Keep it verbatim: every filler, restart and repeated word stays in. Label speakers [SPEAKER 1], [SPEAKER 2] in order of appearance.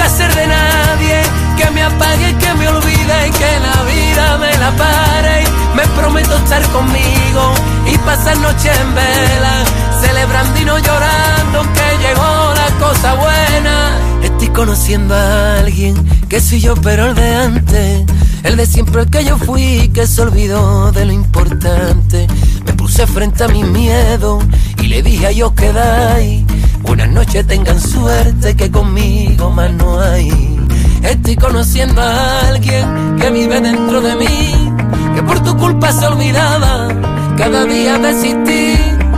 [SPEAKER 1] ser de nadie, que me apague, que me olvide y que la vida me la pare. Me prometo estar conmigo y pasar noche en vela, celebrando y no llorando que llegó la cosa buena. Estoy conociendo a alguien que soy yo pero el de antes, el de siempre que yo fui, que se olvidó de lo importante. Me puse frente a mi miedo y le dije a ellos quedáis, buenas noches, tengan suerte que conmigo más no hay. Estoy conociendo a alguien que vive dentro de mí, que por tu culpa se olvidaba cada día de existir.